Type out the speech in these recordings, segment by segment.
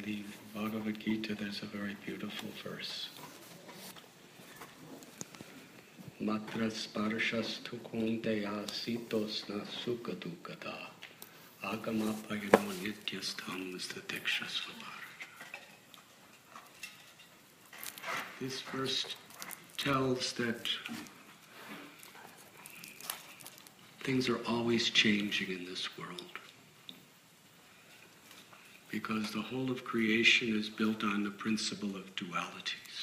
the Bhagavad Gita, there's a very beautiful verse. Matra sparshasthu kaunteya sitosna sukha dukkata agamapayano nityastham sthadikshasvabharata. This verse tells that things are always changing in this world, because the whole of creation is built on the principle of dualities.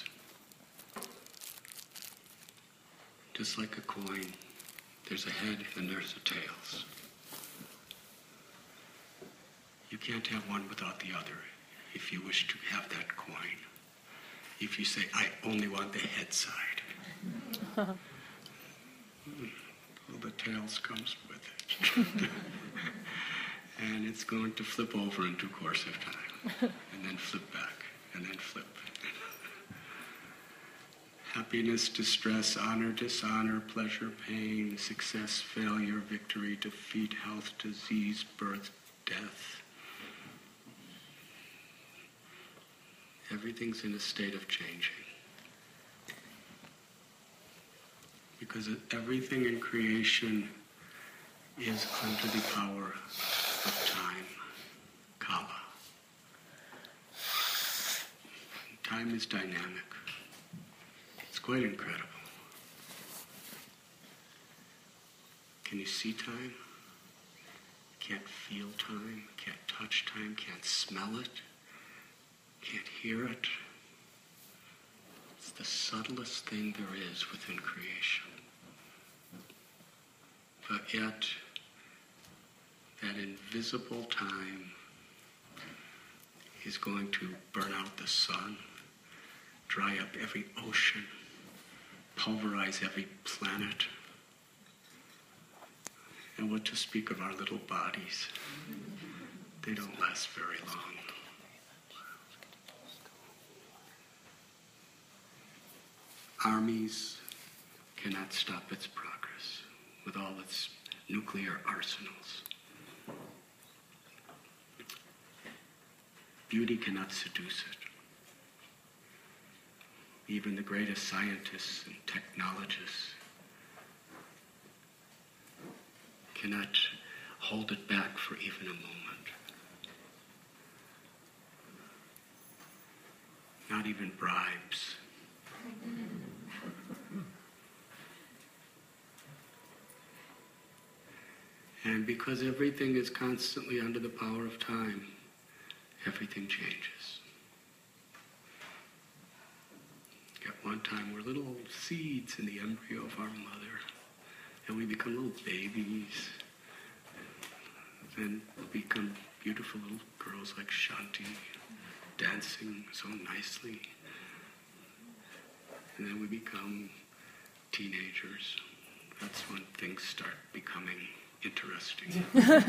Just like a coin, there's a head and there's a tails. You can't have one without the other if you wish to have that coin. If you say, I only want the head side, well, the tails comes with it. And it's going to flip over in due course of time, and then flip back, and then flip. Happiness, distress, honor, dishonor, pleasure, pain, success, failure, victory, defeat, health, disease, birth, death. Everything's in a state of changing. Because everything in creation is under the power of time, kala. Time is dynamic. It's quite incredible. Can you see time? Can't feel time, can't touch time, can't smell it, can't hear it. It's the subtlest thing there is within creation. But yet, that invisible time is going to burn out the sun, dry up every ocean, pulverize every planet. And what to speak of our little bodies? They don't last very long. Armies cannot stop its progress with all its nuclear arsenals. Beauty cannot seduce it. Even the greatest scientists and technologists cannot hold it back for even a moment. Not even bribes. And because everything is constantly under the power of time, everything changes. At one time, we're little seeds in the embryo of our mother, and we become little babies, then become beautiful little girls like Shanti, dancing so nicely. And then we become teenagers. That's when things start becoming interesting.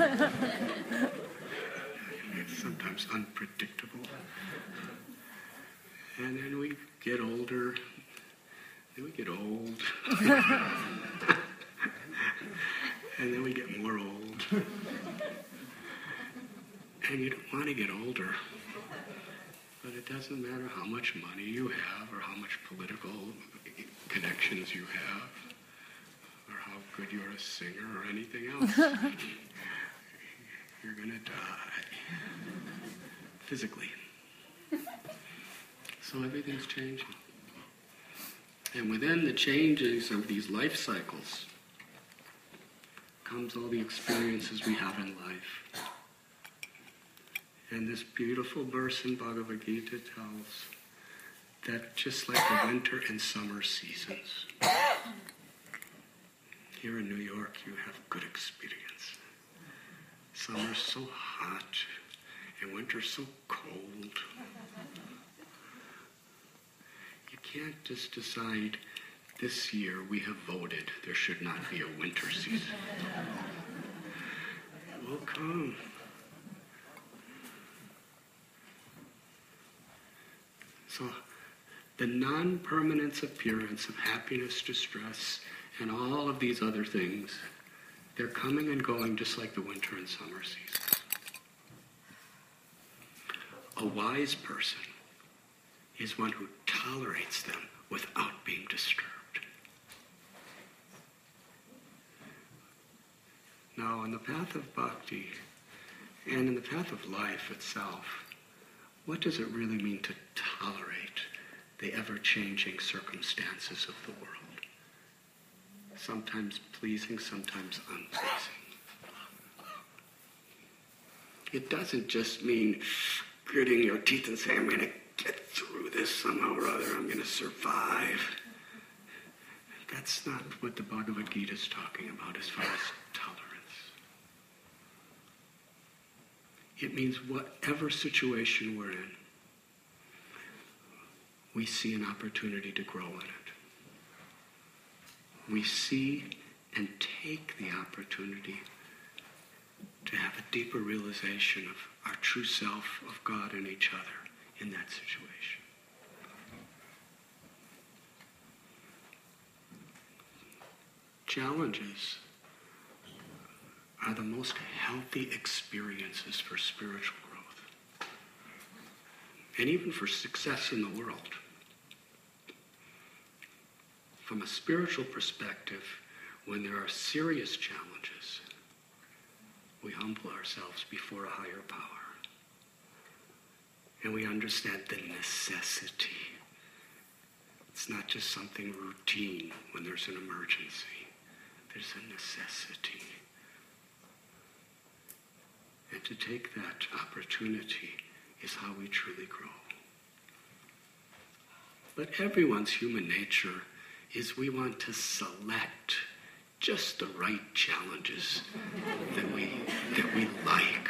It's sometimes unpredictable. And then we get older, then we get old, and then we get more old. And you don't want to get older, but it doesn't matter how much money you have or how much political connections you have or how good you're a singer or anything else. You're going to die. Physically. So everything's changing. And within the changes of these life cycles comes all the experiences we have in life. And this beautiful verse in Bhagavad Gita tells that just like the winter and summer seasons, here in New York you have good experience. Summer's so hot and winter's so cold. You can't just decide this year we have voted there should not be a winter season. It will come. So the non-permanence appearance of happiness, distress, and all of these other things, they're coming and going just like the winter and summer seasons. A wise person is one who tolerates them without being disturbed. Now, on the path of bhakti, and in the path of life itself, what does it really mean to tolerate the ever-changing circumstances of the world? Sometimes pleasing, sometimes unpleasing. It doesn't just mean gritting your teeth and saying, I'm going to get through this somehow or other, I'm going to survive. That's not what the Bhagavad Gita is talking about as far as tolerance. It means whatever situation we're in, we see an opportunity to grow in it. We see and take the opportunity to have a deeper realization of our true self, of God and each other in that situation. Challenges are the most healthy experiences for spiritual growth and even for success in the world. From a spiritual perspective, when there are serious challenges, we humble ourselves before a higher power. And we understand the necessity. It's not just something routine when there's an emergency. There's a necessity. And to take that opportunity is how we truly grow. But everyone's human nature is we want to select just the right challenges that we like.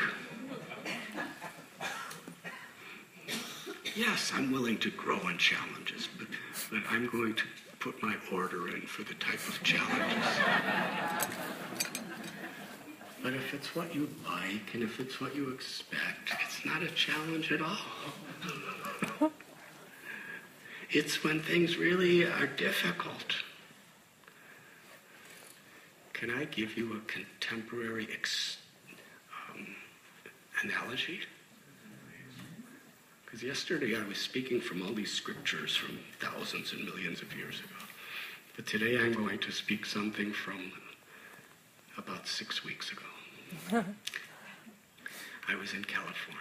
Yes, I'm willing to grow in challenges, but I'm going to put my order in for the type of challenges. But if it's what you like and if it's what you expect, it's not a challenge at all. It's when things really are difficult. Can I give you a contemporary analogy? Because yesterday I was speaking from all these scriptures from thousands and millions of years ago. But today I'm going to speak something from about 6 weeks ago. I was in California.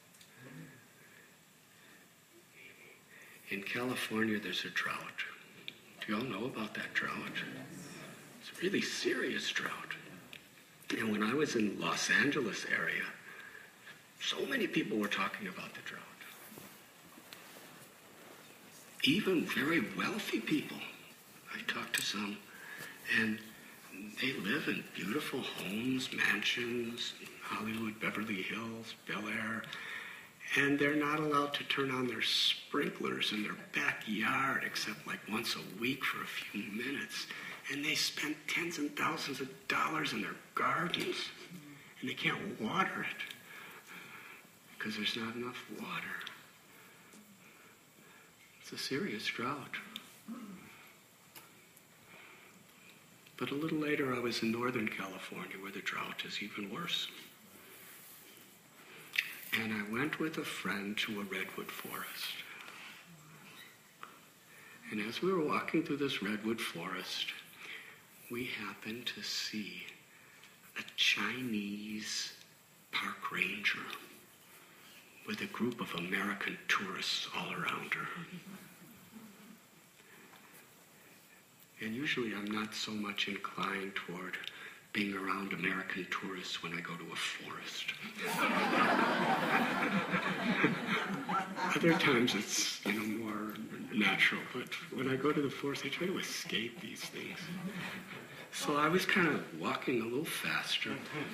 In California, there's a drought. Do you all know about that drought? It's a really serious drought. And when I was in Los Angeles area, so many people were talking about the drought. Even very wealthy people. I talked to some, and they live in beautiful homes, mansions, Hollywood, Beverly Hills, Bel Air, and they're not allowed to turn on their sprinklers in their backyard except like once a week for a few minutes. And they spend tens and thousands of dollars in their gardens, and they can't water it because there's not enough water. It's a serious drought. But a little later, I was in Northern California where the drought is even worse. And I went with a friend to a redwood forest. And as we were walking through this redwood forest, we happened to see a Chinese park ranger with a group of American tourists all around her. And usually I'm not so much inclined toward being around American tourists when I go to a forest. Other times it's, more natural, but when I go to the forest, I try to escape these things. So I was kind of walking a little faster.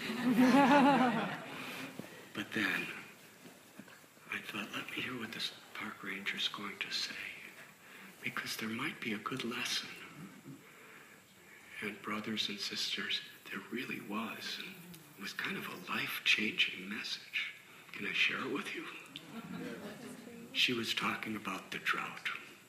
But then I thought, let me hear what this park ranger is going to say, because there might be a good lesson. And brothers and sisters, there really was. It was kind of a life-changing message. Can I share it with you? She was talking about the drought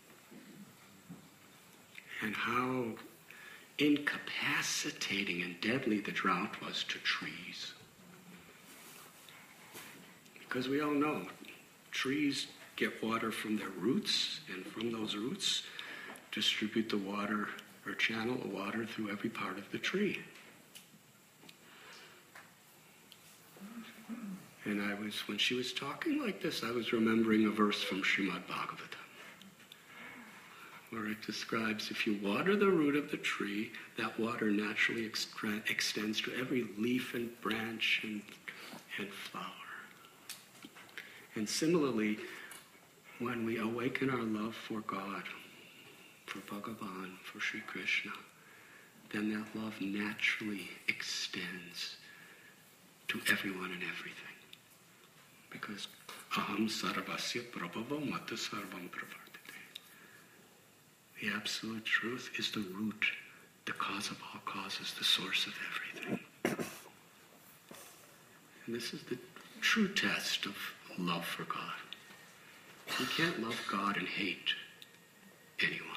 and how incapacitating and deadly the drought was to trees. Because we all know trees get water from their roots, and from those roots distribute the water or channel the water through every part of the tree. And when she was talking like this, I was remembering a verse from Srimad Bhagavatam, where it describes if you water the root of the tree, that water naturally extends to every leaf and branch and flower. And similarly, when we awaken our love for God, for Bhagavan, for Sri Krishna, then that love naturally extends to everyone and everything. Because aham sarvasya prabhavo mata sarvam pravartate. The absolute truth is the root, the cause of all causes, the source of everything. And this is the true test of love for God. You can't love God and hate anyone.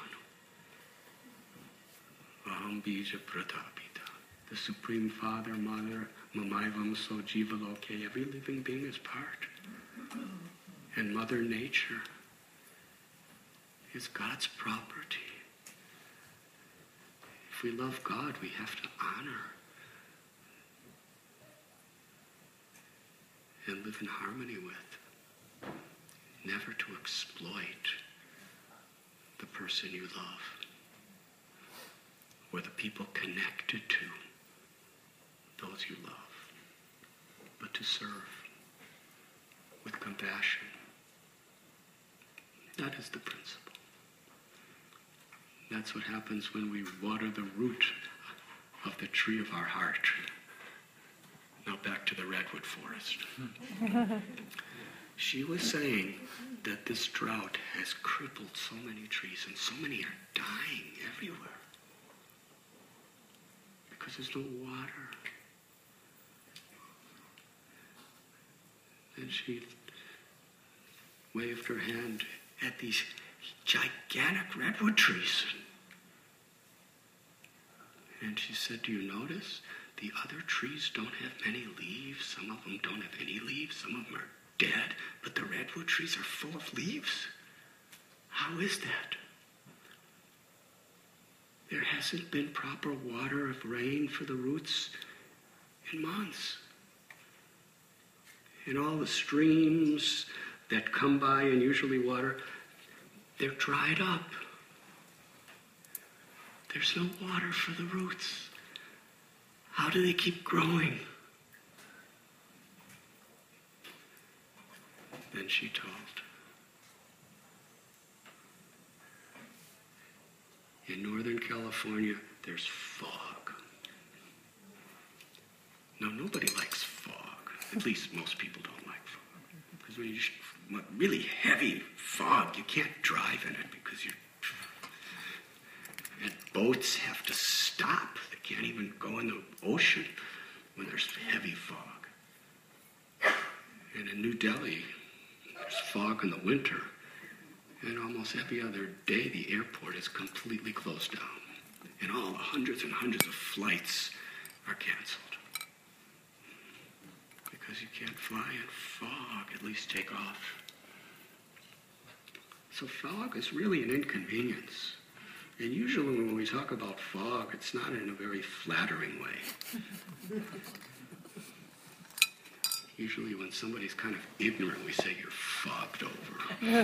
Aham bija pratapita. The Supreme Father, Mother, Mamaivam so jiva loke. Every living being is part. And Mother Nature is God's property. If we love God, we have to honor and live in harmony with. Never to exploit the person you love or the people connected to those you love, but to serve with compassion. That is the principle. That's what happens when we water the root of the tree of our heart. Now back to the redwood forest. She was saying that this drought has crippled so many trees, and so many are dying everywhere because there's no water. And she waved her hand at these gigantic redwood trees. And she said, do you notice? The other trees don't have many leaves. Some of them don't have any leaves. Some of them are dead. But the redwood trees are full of leaves. How is that? There hasn't been proper water of rain for the roots in months. And all the streams that come by and usually water, they're dried up. There's no water for the roots. How do they keep growing? Then she told. In Northern California, there's fog. Now, nobody likes fog. At least most people don't like fog. Because when you really heavy fog, you can't drive in it because and boats have to stop. They can't even go in the ocean when there's heavy fog. And in New Delhi, there's fog in the winter. And almost every other day, the airport is completely closed down. And all the hundreds and hundreds of flights are canceled. Because you can't fly in fog, at least take off. So fog is really an inconvenience. And usually when we talk about fog, it's not in a very flattering way. Usually when somebody's kind of ignorant, we say, you're fogged over.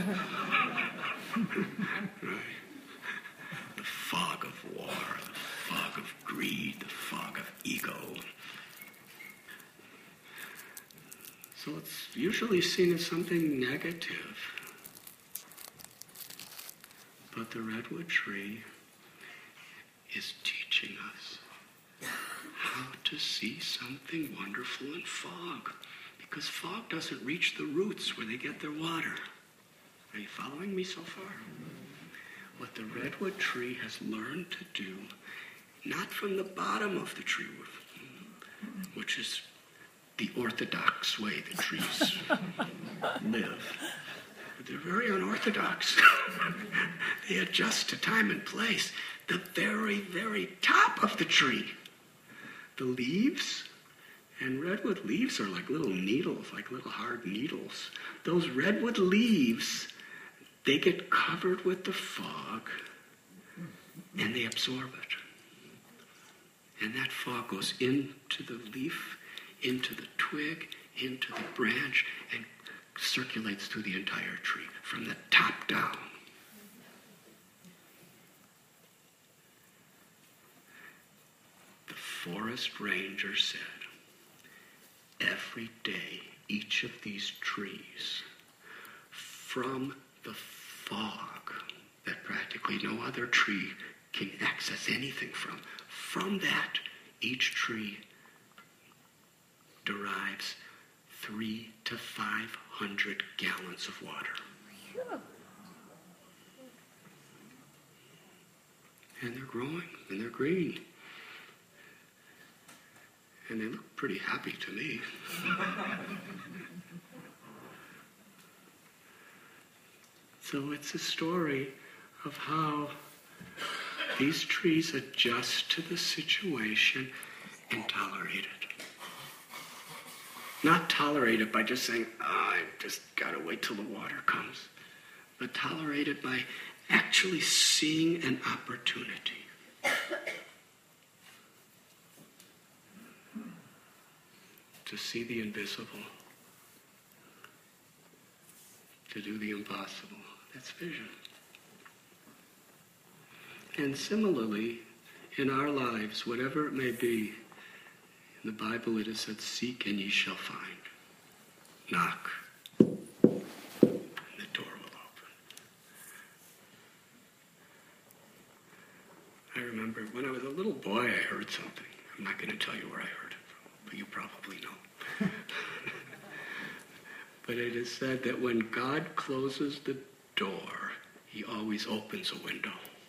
Right? The fog of war, the fog of greed, the fog of ego. So it's usually seen as something negative. But the redwood tree is teaching us how to see something wonderful in fog. Because fog doesn't reach the roots where they get their water. Are you following me so far? What the redwood tree has learned to do, not from the bottom of the tree, which is the orthodox way the trees live. But they're very unorthodox. They adjust to time and place. The very, very top of the tree. The leaves And redwood leaves are like little needles, like little hard needles. Those redwood leaves, they get covered with the fog and they absorb it. And that fog goes into the leaf, into the twig, into the branch, and circulates through the entire tree, from the top down. The forest ranger said, every day, each of these trees, from the fog that practically no other tree can access anything from that, each tree derives 300 to 500 gallons of water. And they're growing, and they're green. And they look pretty happy to me. So it's a story of how these trees adjust to the situation and tolerate it. Not tolerate it by just saying, I just gotta wait till the water comes. But tolerate it by actually seeing an opportunity. To see the invisible. To do the impossible. That's vision. And similarly, in our lives, whatever it may be, in the Bible it is said, seek and ye shall find. Knock, and the door will open. I remember when I was a little boy, I heard something. I'm not going to tell you where I heard it from, but you probably know. But it is said that when God closes the door, he always opens a window.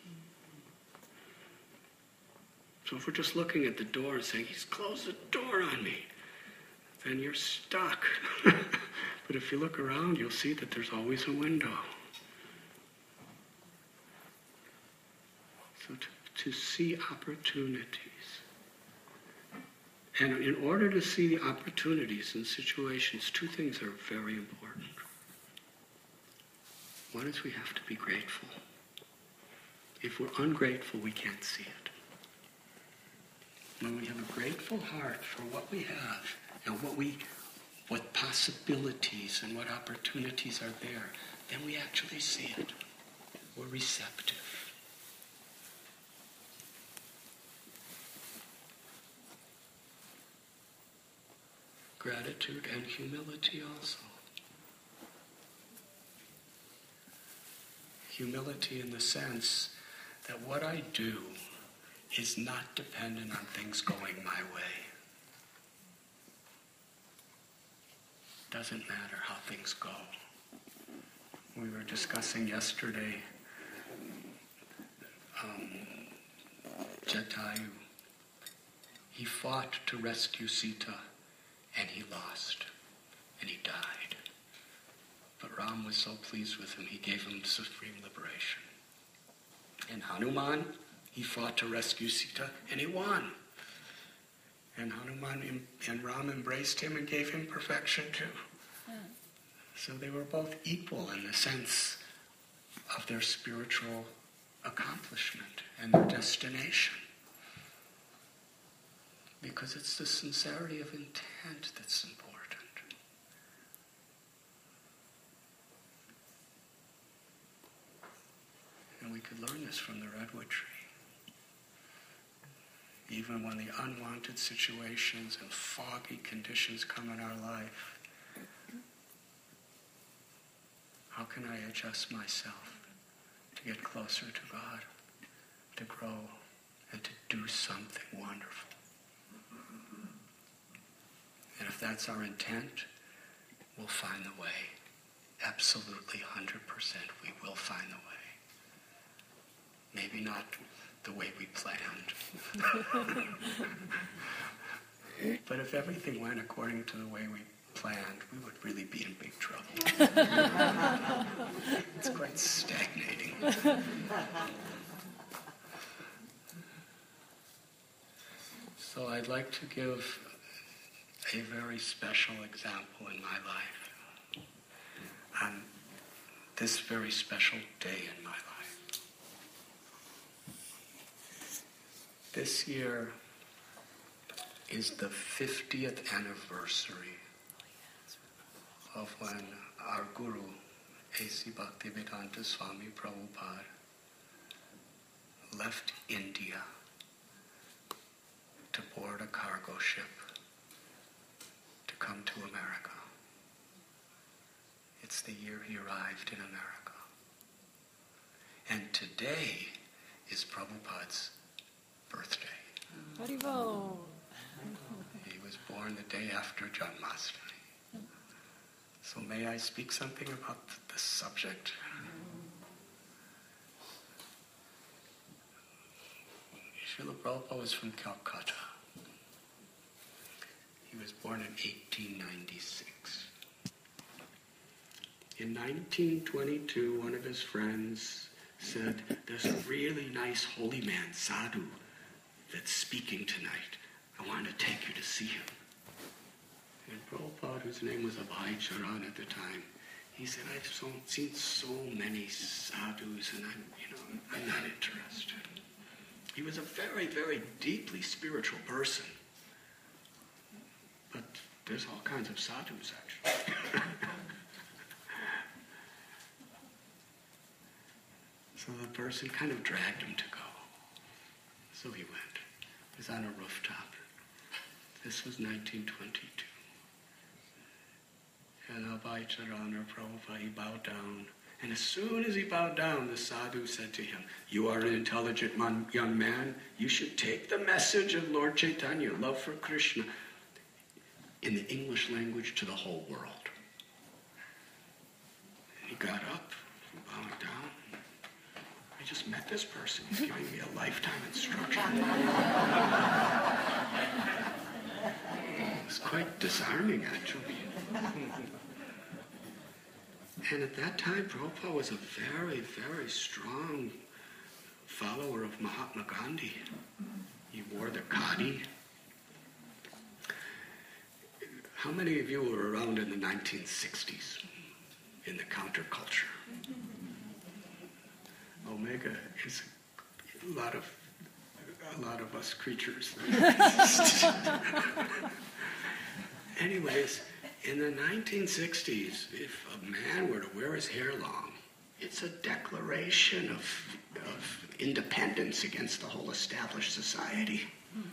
So if we're just looking at the door and saying, he's closed the door on me, then you're stuck. But if you look around, you'll see that there's always a window. So to see opportunities. And in order to see the opportunities in situations, two things are very important. One is we have to be grateful. If we're ungrateful, we can't see it. When we have a grateful heart for what we have and what possibilities and what opportunities are there, then we actually see it. We're receptive. Gratitude and humility also. Humility in the sense that what I do is not dependent on things going my way. Doesn't matter how things go. We were discussing yesterday Jatayu. He fought to rescue Sita, and he lost, and he died. But Ram was so pleased with him, he gave him supreme liberation. And Hanuman, he fought to rescue Sita, and he won. And Hanuman and Ram embraced him and gave him perfection too. So they were both equal in the sense of their spiritual accomplishment and their destination. Because it's the sincerity of intent that's important. And we could learn this from the redwood tree. Even when the unwanted situations and foggy conditions come in our life, how can I adjust myself to get closer to God, to grow, and to do something wonderful? And if that's our intent, we'll find the way. Absolutely, 100%, we will find the way. Maybe not the way we planned. But if everything went according to the way we planned, we would really be in big trouble. It's quite stagnating. So I'd like to give a very special example in my life, on this very special day in my life. This year is the 50th anniversary of when our Guru, A.C. Bhaktivedanta Swami Prabhupada, left India to board a cargo ship to come to America. It's the year he arrived in America. And today is Prabhupada's birthday. Haribol. He was born the day after Janmashtami. So may I speak something about the subject? Srila Prabhupada was from Calcutta. He was born in 1896. In 1922, one of his friends said, "There's a really nice holy man, sadhu, that's speaking tonight. I want to take you to see him." And Prabhupada, whose name was Abhay Charan at the time, he said, "I've seen so many sadhus, and I'm not interested." He was a very, very deeply spiritual person. But there's all kinds of sadhus, actually. So the person kind of dragged him to go. So he went. He was on a rooftop. This was 1922. And Abhay Charan or Prabhupada, he bowed down. And as soon as he bowed down, the sadhu said to him, "You are an intelligent young man. You should take the message of Lord Chaitanya, love for Krishna, in the English language to the whole world." And he got up, bowed down. I just met this person. He's giving me a lifetime instruction. It's quite disarming, actually. And at that time, Prabhupada was a very, very strong follower of Mahatma Gandhi. He wore the khadi. How many of you were around in the 1960s in the counterculture? Omega is a lot of us creatures. Anyways, in the 1960s, if a man were to wear his hair long, it's a declaration of independence against the whole established society.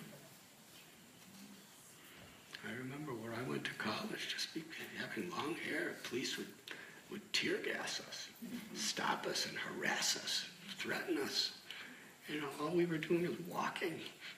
I remember where I went to college, just having long hair, police would tear gas us, stop us and harass us, threaten us. All we were doing was walking.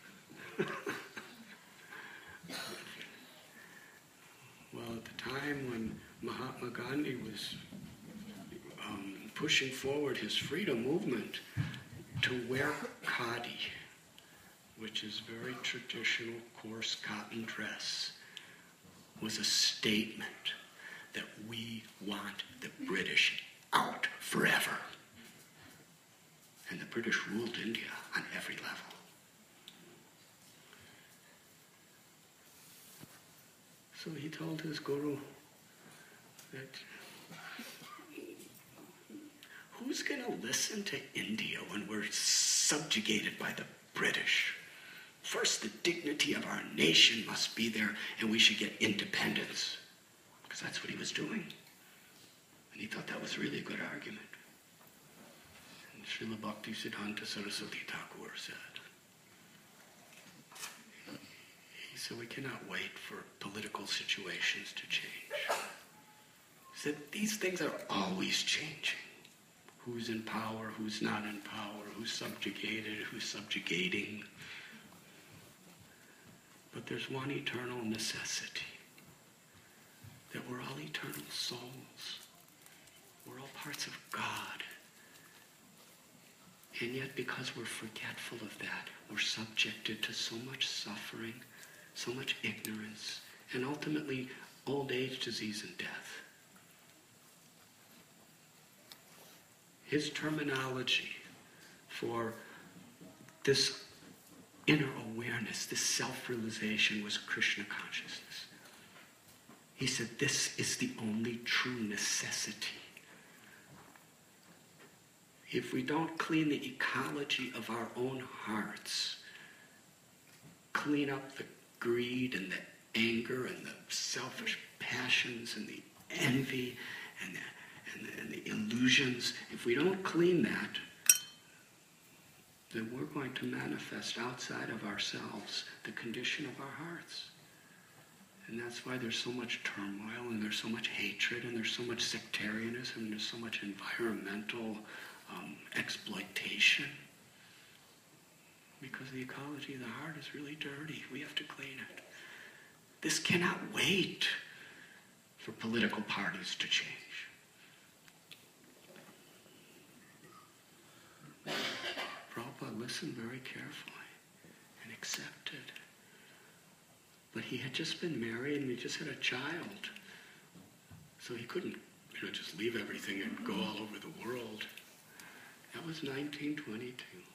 Well, at the time when Mahatma Gandhi was pushing forward his freedom movement, to wear khadi, which is very traditional, coarse cotton dress, was a statement that we want the British out forever. And the British ruled India on every level. So he told his guru that who's going to listen to India when we're subjugated by the British? First, the dignity of our nation must be there, and we should get independence. Because that's what he was doing. And he thought that was really a good argument. And Srila Bhaktisiddhanta Saraswati Thakur said, he said, we cannot wait for political situations to change. He said, these things are always changing. Who's in power, who's not in power, who's subjugated, who's subjugating. But there's one eternal necessity, that we're all eternal souls. We're all parts of God. And yet, because we're forgetful of that, we're subjected to so much suffering, so much ignorance, and ultimately old age, disease, and death. His terminology for this inner awareness, this self-realization, was Krishna consciousness. He said, this is the only true necessity. If we don't clean the ecology of our own hearts, clean up the greed and the anger and the selfish passions and the envy and the illusions, if we don't clean that, then we're going to manifest outside of ourselves the condition of our hearts. And that's why there's so much turmoil, and there's so much hatred, and there's so much sectarianism, and there's so much environmental exploitation. Because the ecology of the heart is really dirty. We have to clean it. This cannot wait for political parties to change. Prabhupada listened very carefully and accepted. But he had just been married and he just had a child. So he couldn't, just leave everything and go all over the world. That was 1922.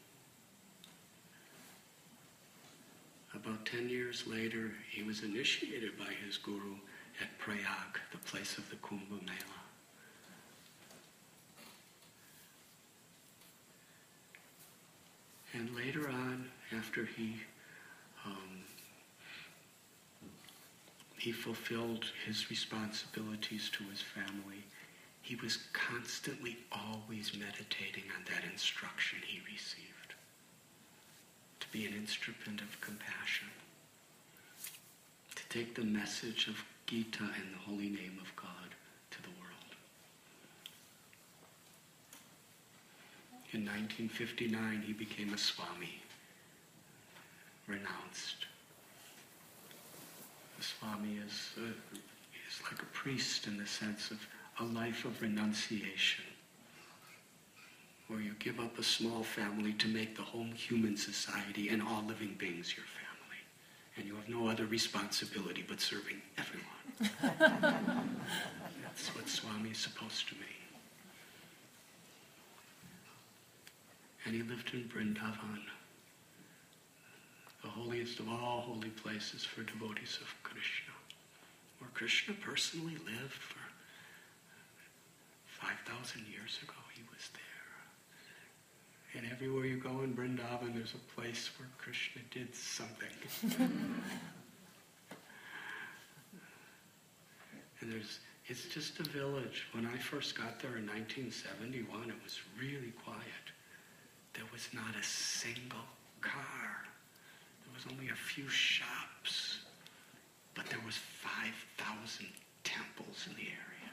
About 10 years later, he was initiated by his guru at Prayag, the place of the Kumbh Mela. And later on, after he fulfilled his responsibilities to his family, he was constantly always meditating on that instruction he received, to be an instrument of compassion, to take the message of Gita and the holy name of God to the world. In 1959, he became a Swami, renounced. The Swami is like a priest in the sense of a life of renunciation, where you give up a small family to make the whole human society and all living beings your family. And you have no other responsibility but serving everyone. That's what Swami is supposed to mean. And he lived in Vrindavan, the holiest of all holy places for devotees of Krishna, where Krishna personally lived for 5,000 years ago. He was there. And everywhere you go in Vrindavan, there's a place where Krishna did something. And it's just a village. When I first got there in 1971, it was really quiet. There was not a single car. There was only a few shops. But there was 5,000 temples in the area.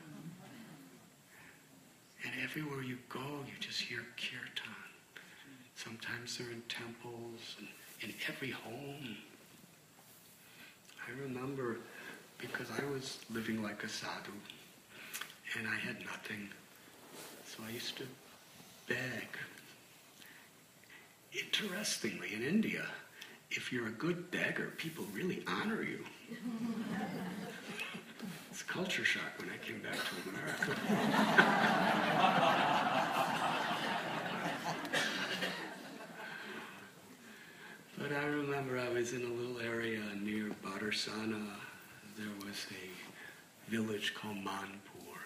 And everywhere you go, you just hear kirtan. Sometimes they're in temples and in every home. I remember, because I was living like a sadhu, and I had nothing, so I used to beg. Interestingly, in India, if you're a good beggar, people really honor you. It's culture shock when I came back to America. But I remember I was in a little area near Badarsana. There was a village called Manpur.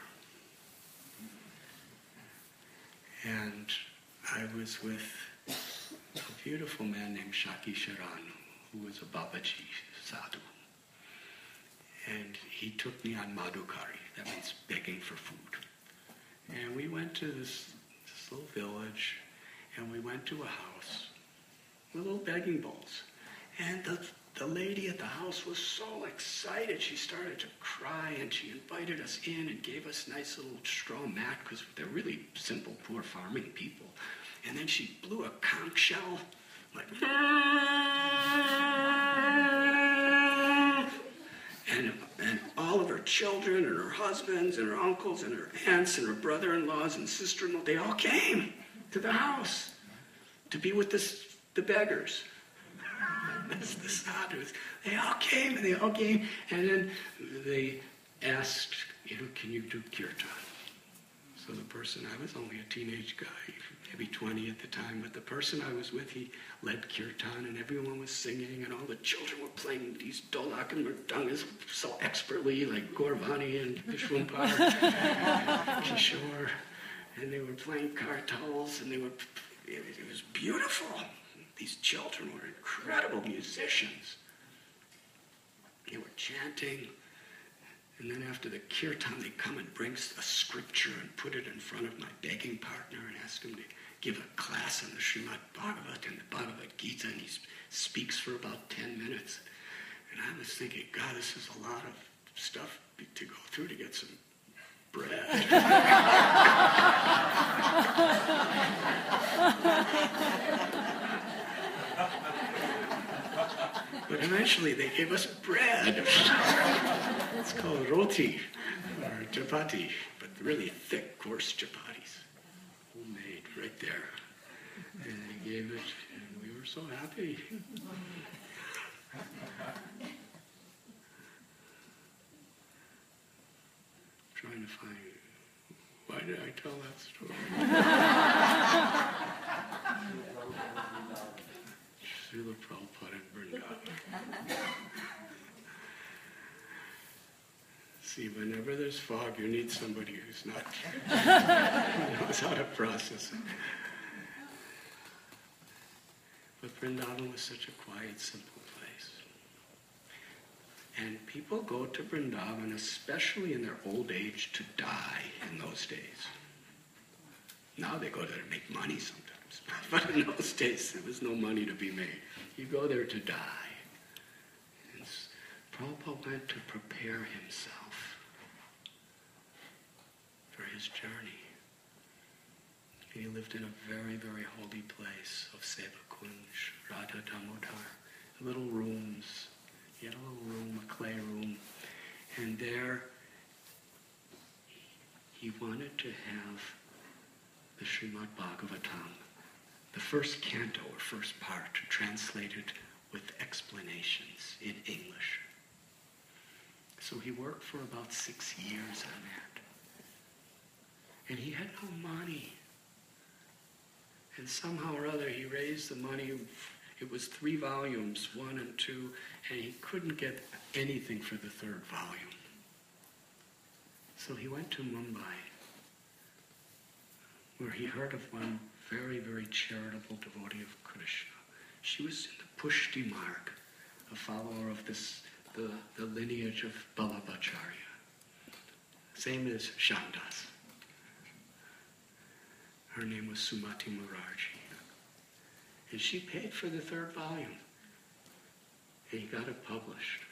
And I was with a beautiful man named Shaki Sharan, who was a Babaji sadhu. And he took me on Madhukari, that means begging for food. And we went to this little village, and we went to a house with little begging bowls. And the lady at the house was so excited, she started to cry, and she invited us in and gave us nice little straw mat, because they're really simple, poor farming people. And then she blew a conch shell, like, and all of her children and her husbands and her uncles and her aunts and her brother-in-laws and sister-in-law, they all came to the house to be with the beggars. That's the sadhus. They all came, and then they asked, can you do kirtan? So the person, I was only a teenage guy, maybe 20 at the time, but the person I was with, he led kirtan and everyone was singing and all the children were playing these dholak and mridangas so expertly, like Gorvani and Vishwampar, Kishore, and they were playing kartals and it was beautiful. These children were incredible musicians. They were chanting. And then after the kirtan, they come and bring a scripture and put it in front of my begging partner and ask him to give a class on the Srimad Bhagavat and the Bhagavad Gita, and he speaks for about 10 minutes. And I was thinking, God, this is a lot of stuff to go through to get some bread. But eventually they gave us bread. It's called roti, or chapati, but really thick, coarse chapatis. Homemade, right there. And they gave it, and we were so happy. Trying to find, why did I tell that story? Srila Prabhupada in Vrindavan. See, whenever there's fog, you need somebody who's not, who knows how to process it. But Vrindavan was such a quiet, simple place. And people go to Vrindavan, especially in their old age, to die in those days. Now they go there to make money sometimes. But in those days, there was no money to be made. You go there to die. And Prabhupada went to prepare himself for his journey. And he lived in a very, very holy place of Sevakunj, Radha Damodar. Little rooms. He had a little room, a clay room. And there, he wanted to have the Srimad Bhagavatam, the first canto or first part, translated with explanations in English. So he worked for about 6 years on that. And he had no money. And somehow or other he raised the money. It was 3 volumes, 1 and 2, and he couldn't get anything for the 3rd volume. So he went to Mumbai, where he heard of one very, very charitable devotee of Krishna. She was in the Pushti Marg, a follower of the lineage of Vallabhacharya. Same as Shandas. Her name was Sumati Murarji. And she paid for the 3rd volume. And he got it published.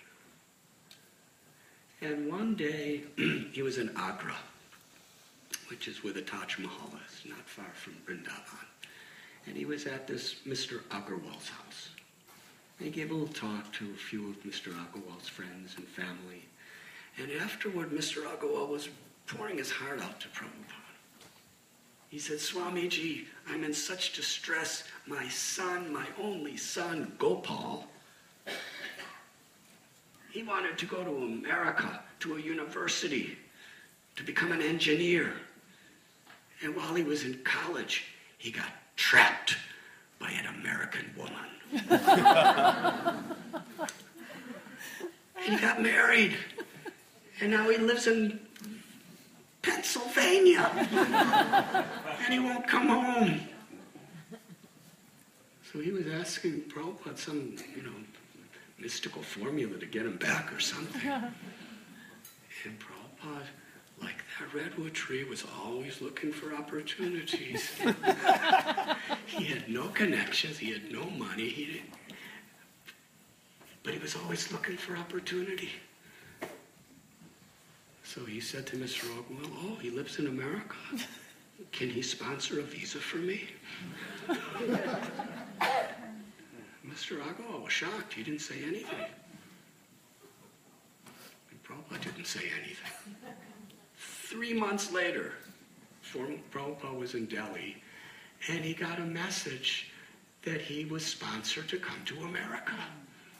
And one day, he was in Agra, which is where the Taj Mahal is, not far from Vrindavan. And he was at this Mr. Agarwal's house. And he gave a little talk to a few of Mr. Agarwal's friends and family. And afterward, Mr. Agarwal was pouring his heart out to Prabhupada. He said, Swamiji, I'm in such distress. My son, my only son, Gopal, he wanted to go to America, to a university, to become an engineer. And while he was in college, he got trapped by an American woman. He got married. And now he lives in Pennsylvania. And he won't come home. So he was asking Prabhupada some, mystical formula to get him back or something. And Prabhupada, like that redwood tree, was always looking for opportunities. He had no connections, he had no money, but he was always looking for opportunity. So he said to Mr. Agarwal, oh, he lives in America. Can he sponsor a visa for me? Mr. Agarwal was shocked. He didn't say anything. And Prabhupada didn't say anything. 3 months later, Prabhupada was in Delhi, and he got a message that he was sponsored to come to America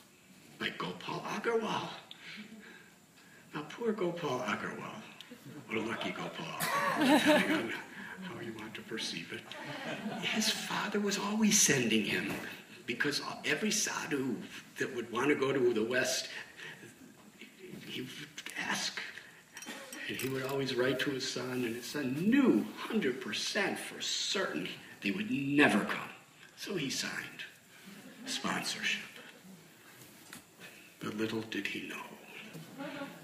by Gopal Agarwal. Now, poor Gopal Agarwal would happy-go-lucky Gopal, depending on how you want to perceive it. His father was always sending him, because every sadhu that would want to go to the West, he would ask. And he would always write to his son, and his son knew 100% for certain they would never come. So he signed sponsorship. But little did he know.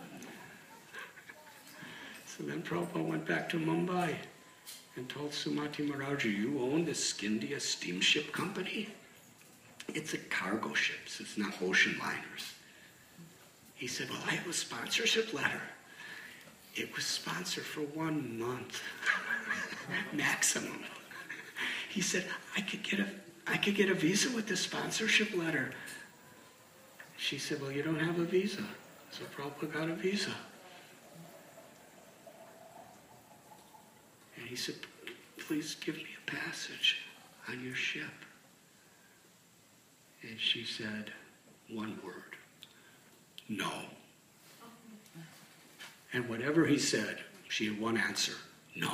So then Prabhupada went back to Mumbai and told Sumati Maharaj, you own the Scindia Steamship Company? It's a cargo ships, it's not ocean liners. He said, well, I have a sponsorship letter. It was sponsored for 1 month, maximum. He said, I could get a visa with the sponsorship letter. She said, well, you don't have a visa. So Prabhupada got a visa. And he said, please give me a passage on your ship. And she said, one word, no. And whatever he said, she had one answer, no.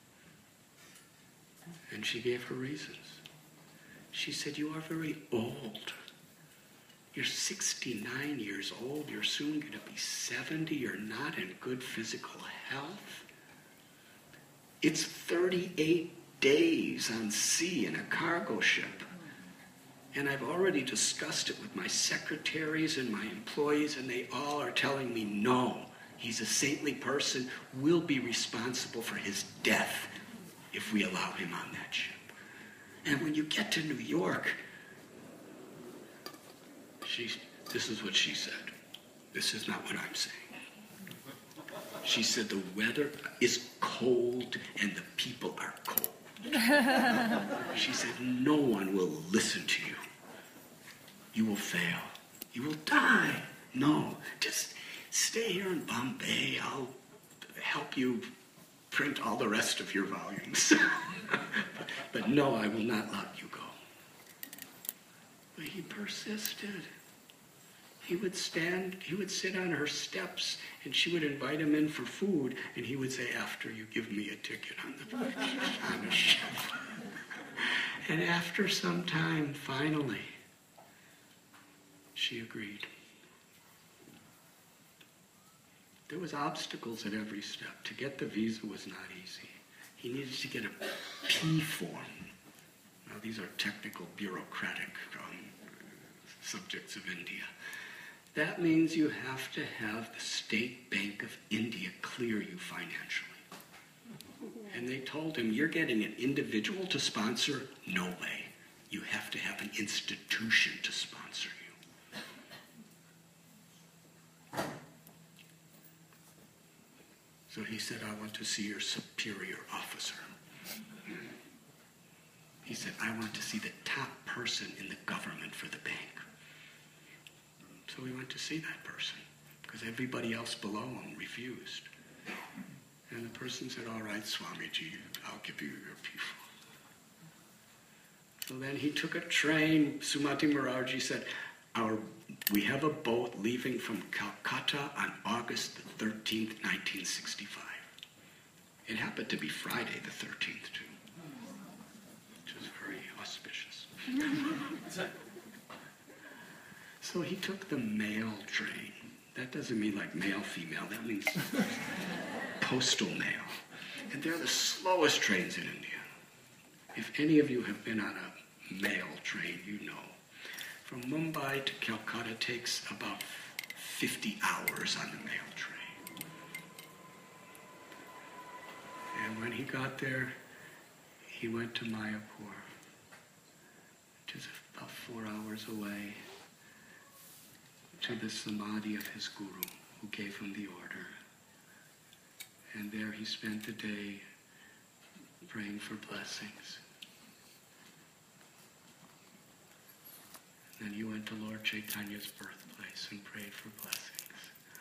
And she gave her reasons. She said, you are very old. You're 69 years old. You're soon going to be 70. You're not in good physical health. It's 38 days on sea in a cargo ship. And I've already discussed it with my secretaries and my employees, and they all are telling me, no, he's a saintly person. We'll be responsible for his death if we allow him on that ship. And when you get to New York, this is what she said. This is not what I'm saying. She said, the weather is cold and the people are cold. She said, no one will listen to you. You will fail. You will die. No, just stay here in Bombay. I'll help you print all the rest of your volumes. But no, I will not let you go. But he persisted. He would sit on her steps, and she would invite him in for food, and he would say, after you give me a ticket on the ship. And after some time, finally, she agreed. There was obstacles at every step. To get the visa was not easy. He needed to get a P form. Now, these are technical, bureaucratic subjects of India. That means you have to have the State Bank of India clear you financially. And they told him, you're getting an individual to sponsor? No way. You have to have an institution to sponsor you. So he said, I want to see your superior officer. He said, I want to see the top person in the government for the bank. So we went to see that person, because everybody else below him refused. And the person said, all right, Swamiji, I'll give you your P4. So then he took a train. Sumati Maharaj said, we have a boat leaving from Calcutta on August the 13th, 1965. It happened to be Friday the 13th, too, which was very auspicious. So he took the mail train. That doesn't mean like male, female. That means postal mail. And they're the slowest trains in India. If any of you have been on a mail train, you know. From Mumbai to Calcutta takes about 50 hours on the mail train. And when he got there, he went to Mayapur, which is about 4 hours away, to the samadhi of his guru, who gave him the order. And there he spent the day praying for blessings. Then he went to Lord Chaitanya's birthplace and prayed for blessings.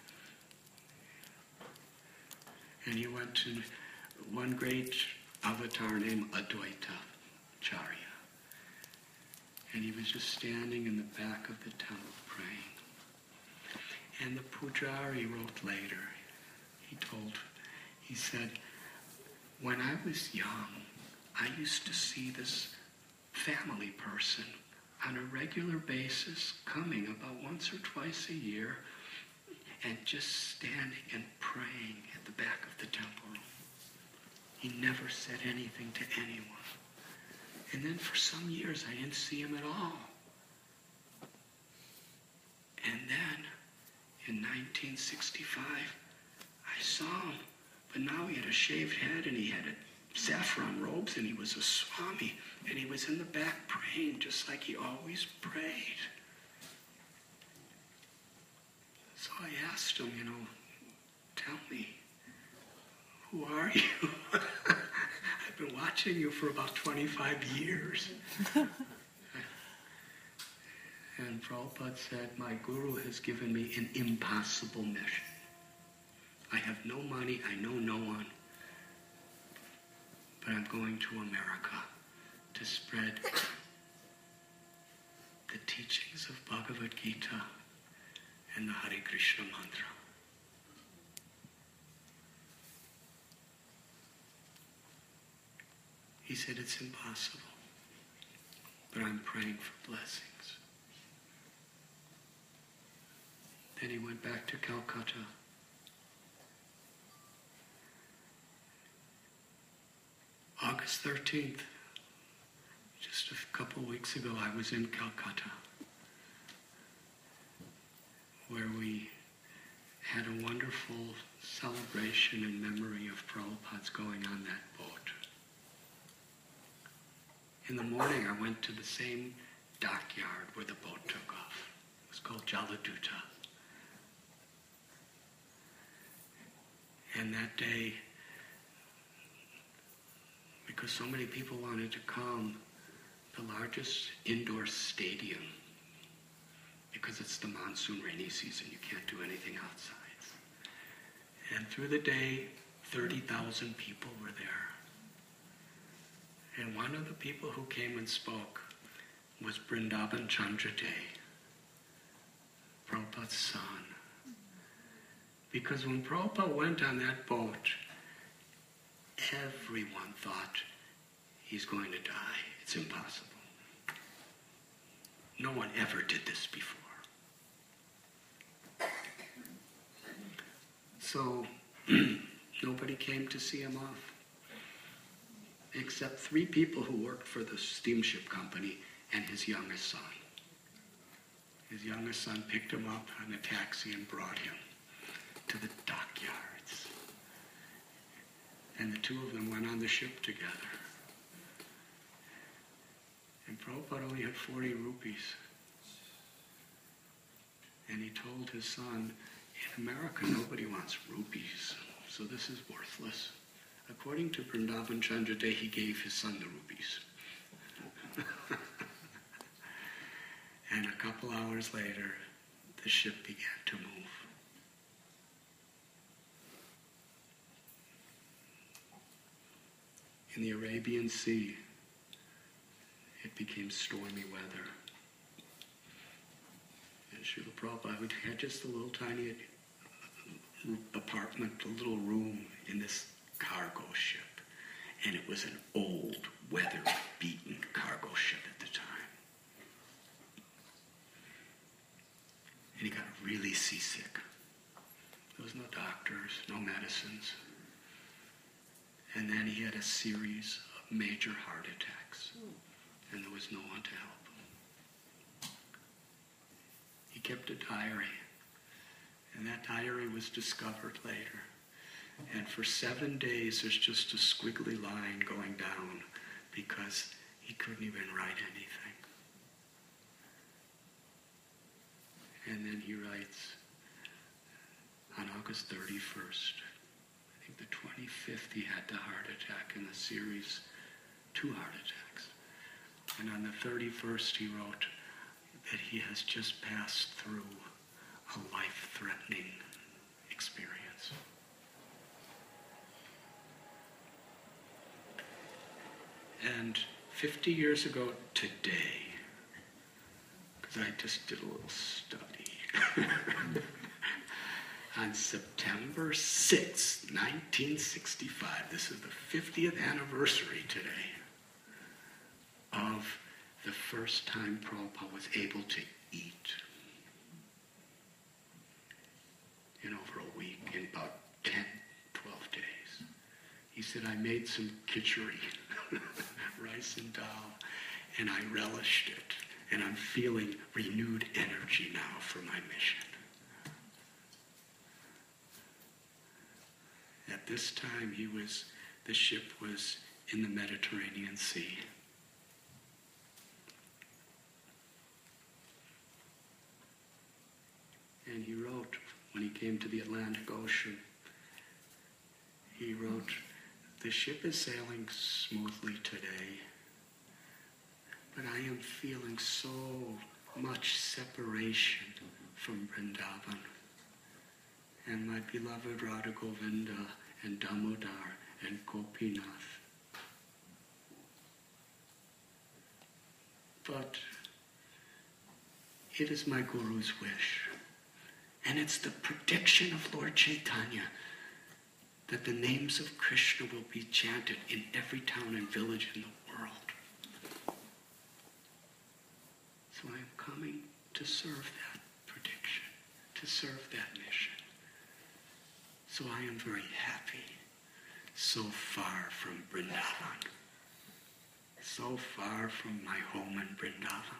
And he went to one great avatar named Advaita Charya. And he was just standing in the back of the temple praying. And the Pujari wrote later, He said, when I was young, I used to see this family person on a regular basis coming about once or twice a year and just standing and praying at the back of the temple room. He never said anything to anyone. And then for some years I didn't see him at all. And then in 1965 I saw him, but now he had a shaved head and he had saffron robes and he was a Swami and he was in the back praying just like he always prayed. So I asked him, tell me, who are you? I've been watching you for about 25 years. And Prabhupada said, my guru has given me an impossible mission. I have no money, I know no one, but I'm going to America to spread the teachings of Bhagavad Gita and the Hare Krishna mantra. He said, it's impossible, but I'm praying for blessings. Then he went back to Calcutta. August 13th, just a couple weeks ago, I was in Calcutta, where we had a wonderful celebration in memory of Prabhupada's going on that boat. In the morning, I went to the same dockyard where the boat took off. It was called Jaladuta. And that day, because so many people wanted to come, the largest indoor stadium, because it's the monsoon rainy season, you can't do anything outside. And through the day, 30,000 people were there. And one of the people who came and spoke was Vrindavan Chandra Dey, Prabhupada's son. Because when Prabhupada went on that boat, everyone thought he's going to die. It's impossible. No one ever did this before. So nobody came to see him off, except 3 people who worked for the steamship company and his youngest son. His youngest son picked him up on a taxi and brought him to the dockyards. And the 2 of them went on the ship together. And Prabhupada only had 40 rupees. And he told his son, in America nobody wants rupees, so this is worthless. According to Vrindavan Chandra Dey, he gave his son the rupees. And a couple hours later, the ship began to move. In the Arabian Sea, it became stormy weather. And Srila Prabhupada had just a little tiny apartment, a little room in this cargo ship. And it was an old, weather-beaten cargo ship at the time. And he got really seasick. There was no doctors, no medicines. And then he had a series of major heart attacks. And there was no one to help him. He kept a diary. And that diary was discovered later. And for 7 days, there's just a squiggly line going down because he couldn't even write anything. And then he writes, on August 31st, I think the 25th, he had the heart attack in the series, 2 heart attacks. And on the 31st, he wrote that he has just passed through a life-threatening experience. And 50 years ago today, because I just did a little study, on September 6, 1965, this is the 50th anniversary today of the first time Prabhupada was able to eat in over a week, in about 10, 12 days. He said, I made some khichdi, rice and dal, and I relished it. And I'm feeling renewed energy now for my mission. At this time, the ship was in the Mediterranean Sea. And he wrote, when he came to the Atlantic Ocean, he wrote, the ship is sailing smoothly today, but I am feeling so much separation from Vrindavan and my beloved Radha Govinda and Damodar and Gopinath. But it is my Guru's wish, and it's the prediction of Lord Chaitanya that the names of Krishna will be chanted in every town and village in the world. So I am coming to serve that prediction, to serve that mission. So I am very happy, so far from Vrindavan, so far from my home in Vrindavan.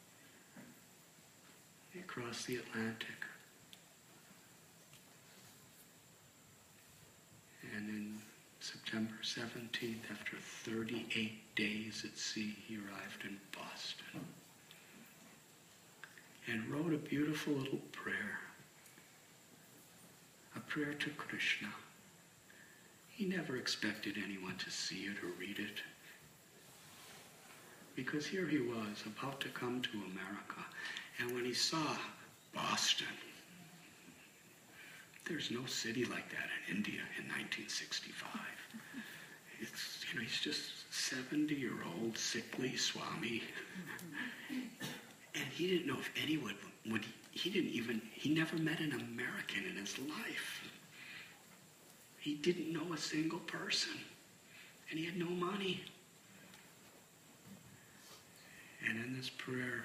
Across the Atlantic. And in September 17th, after 38 days at sea, he arrived in Boston and wrote a beautiful little prayer, a prayer to Krishna. He never expected anyone to see it or read it, because here he was about to come to America, and when he saw Boston, there's no city like that in India in 1965. It's, he's just 70-year-old sickly Swami. And he didn't know if anyone, he never met an American in his life. He didn't know a single person. And he had no money. And in this prayer,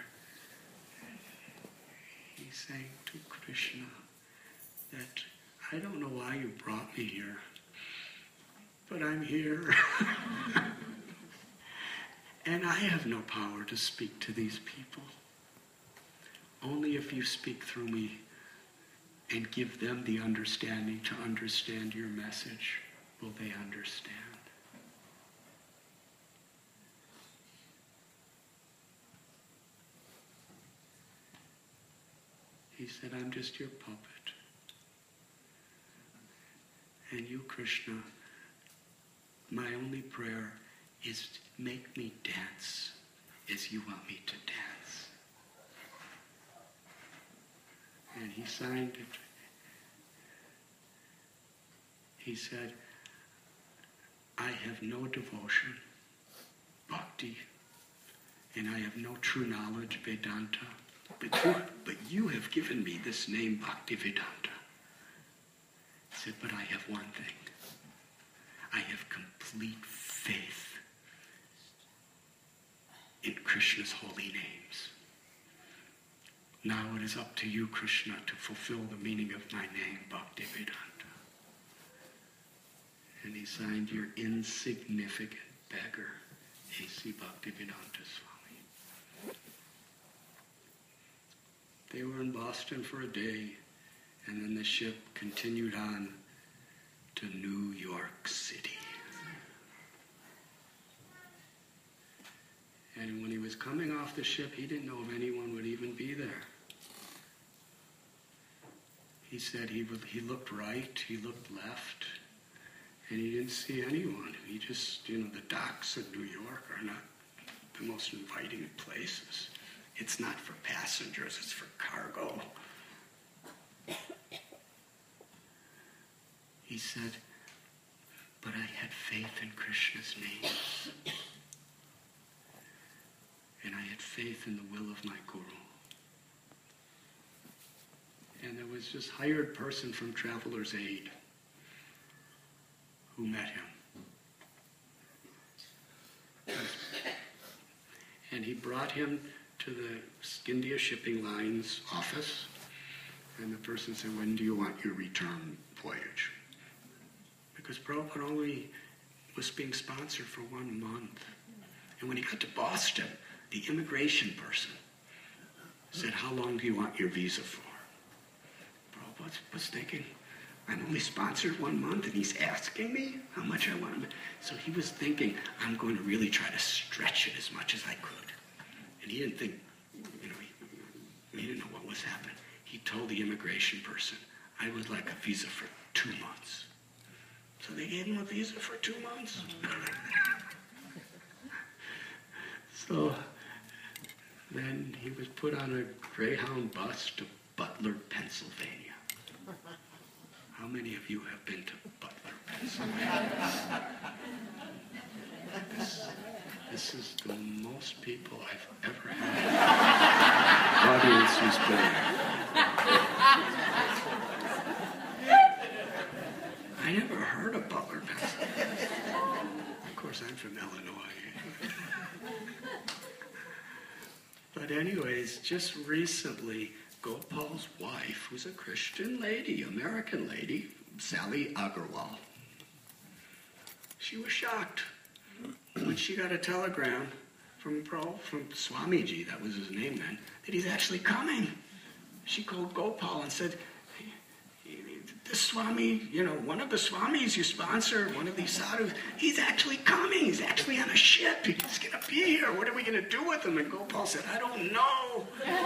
he's saying to Krishna that I don't know why you brought me here, but I'm here. And I have no power to speak to these people. Only if you speak through me and give them the understanding to understand your message will they understand. He said, I'm just your puppet. And you, Krishna, my only prayer is make me dance as you want me to dance. And he signed it. He said, I have no devotion, bhakti, and I have no true knowledge, Vedanta. But you have given me this name, Bhaktivedanta. He said, but I have one thing. I have complete faith in Krishna's holy names. Now it is up to you, Krishna, to fulfill the meaning of my name, Bhaktivedanta. And he signed, your insignificant beggar, A.C. Bhaktivedanta Swami. They were in Boston for a day, and then the ship continued on to New York City. And when he was coming off the ship, he didn't know if anyone would even be there. He said he looked right, he looked left, and he didn't see anyone. He just, the docks of New York are not the most inviting places. It's not for passengers, it's for cargo. He said, but I had faith in Krishna's names. And I had faith in the will of my Guru. And there was this hired person from Traveler's Aid who met him. And he brought him to the India Shipping Line's office, and the person said, when do you want your return voyage? Because Prabhupada only was being sponsored for 1 month. And when he got to Boston, the immigration person said, how long do you want your visa for? Prabhupada was thinking, I'm only sponsored 1 month, and he's asking me how much I want. So he was thinking, I'm going to really try to stretch it as much as I could. And he didn't think, he didn't know what was happening. He told the immigration person, I would like a visa for 2 months. So they gave him a visa for 2 months. So then he was put on a Greyhound bus to Butler, Pennsylvania. How many of you have been to Butler, Pennsylvania? This is the most people I've ever had audience who's been there. I never heard of Butler, Pennsylvania. Of course, I'm from Illinois. But anyways, just recently, Gopal's wife, who's a Christian lady, American lady, Sally Agarwal, she was shocked when she got a telegram from Swamiji, that was his name then, that he's actually coming. She called Gopal and said, the Swami, one of the Swamis you sponsor, one of these sadhus, he's actually coming. He's actually on a ship. He's going to be here. What are we going to do with him? And Gopal said, I don't know.